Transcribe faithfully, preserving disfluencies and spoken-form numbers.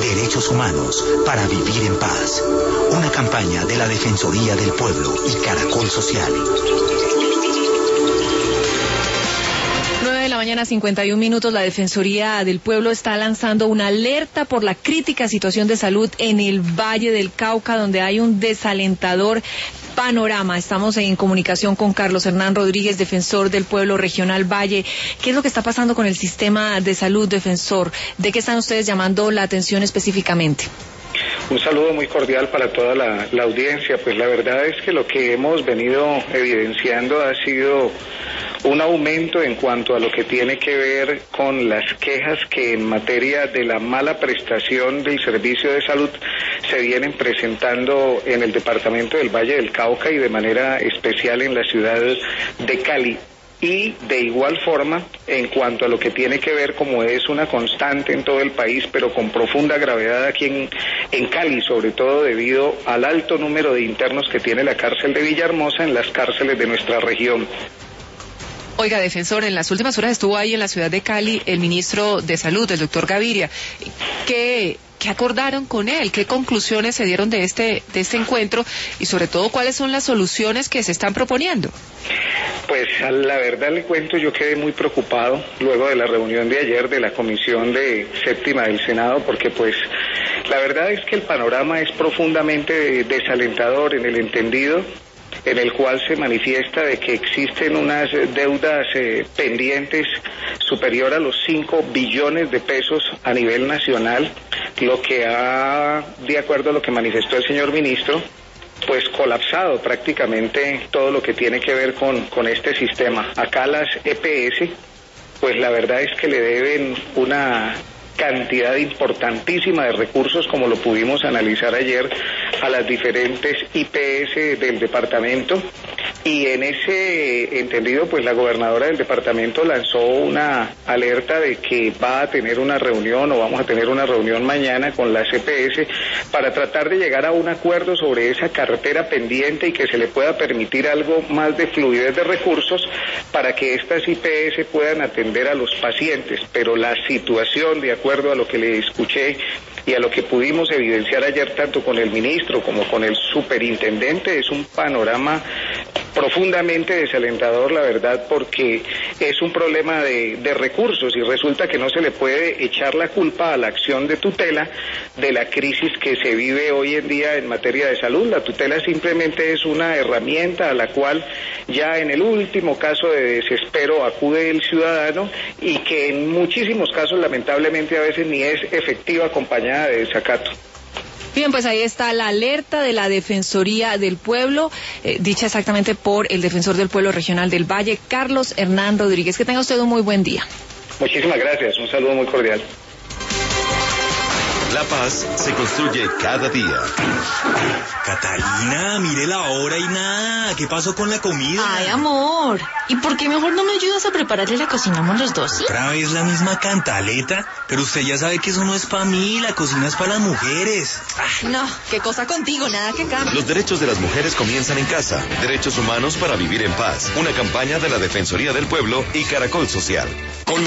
Derechos humanos para vivir en paz. Una campaña de la Defensoría del Pueblo y Caracol Social. nueve de la mañana, cincuenta y un minutos. La Defensoría del Pueblo está lanzando una alerta por la crítica situación de salud en el Valle del Cauca, donde hay un desalentador panorama. Estamos en comunicación con Carlos Hernán Rodríguez, defensor del Pueblo Regional Valle. ¿Qué es lo que está pasando con el sistema de salud, defensor? ¿De qué están ustedes llamando la atención específicamente? Un saludo muy cordial para toda la, la audiencia. Pues la verdad es que lo que hemos venido evidenciando ha sido un aumento en cuanto a lo que tiene que ver con las quejas que en materia de la mala prestación del servicio de salud se vienen presentando en el departamento del Valle del Cauca y de manera especial en la ciudad de Cali. Y de igual forma, en cuanto a lo que tiene que ver, como es una constante en todo el país, pero con profunda gravedad aquí en, en Cali, sobre todo debido al alto número de internos que tiene la cárcel de Villahermosa en las cárceles de nuestra región. Oiga, defensor, en las últimas horas estuvo ahí en la ciudad de Cali el ministro de Salud, el doctor Gaviria. ¿Qué, qué acordaron con él? ¿Qué conclusiones se dieron de este, de este encuentro? Y sobre todo, ¿cuáles son las soluciones que se están proponiendo? Pues a la verdad le cuento, yo quedé muy preocupado luego de la reunión de ayer de la Comisión de Séptima del Senado, porque pues la verdad es que el panorama es profundamente desalentador en el entendido en el cual se manifiesta de que existen unas deudas eh, pendientes superior a los cinco billones de pesos a nivel nacional, lo que ha, de acuerdo a lo que manifestó el señor ministro, pues colapsado prácticamente todo lo que tiene que ver con, con este sistema. Acá las E P S, pues la verdad es que le deben una cantidad importantísima de recursos, como lo pudimos analizar ayer, a las diferentes I P S del departamento, y en ese entendido pues la gobernadora del departamento lanzó una alerta de que va a tener una reunión o vamos a tener una reunión mañana con las E P S para tratar de llegar a un acuerdo sobre esa cartera pendiente y que se le pueda permitir algo más de fluidez de recursos para que estas I P S puedan atender a los pacientes. Pero la situación, de acuerdo a lo que le escuché y a lo que pudimos evidenciar ayer tanto con el ministro como con el superintendente, es un panorama profundamente desalentador, la verdad, porque es un problema de, de recursos y resulta que no se le puede echar la culpa a la acción de tutela de la crisis que se vive hoy en día en materia de salud. La tutela simplemente es una herramienta a la cual ya en el último caso de desespero acude el ciudadano y que en muchísimos casos lamentablemente a veces ni es efectiva acompañada de desacato. Bien, pues ahí está la alerta de la Defensoría del Pueblo, eh, dicha exactamente por el Defensor del Pueblo Regional del Valle, Carlos Hernán Rodríguez. Que tenga usted un muy buen día. Muchísimas gracias, un saludo muy cordial. La paz se construye cada día. Catalina, mire la hora y nada. ¿Qué pasó con la comida? Ay, amor. ¿Y por qué mejor no me ayudas a prepararle la cocinamos los dos, sí? ¿Otra vez la misma cantaleta? Pero usted ya sabe que eso no es para mí, la cocina es para las mujeres. Ay, no, qué cosa contigo, nada que cambie. Los derechos de las mujeres comienzan en casa. Derechos humanos para vivir en paz. Una campaña de la Defensoría del Pueblo y Caracol Social. Con la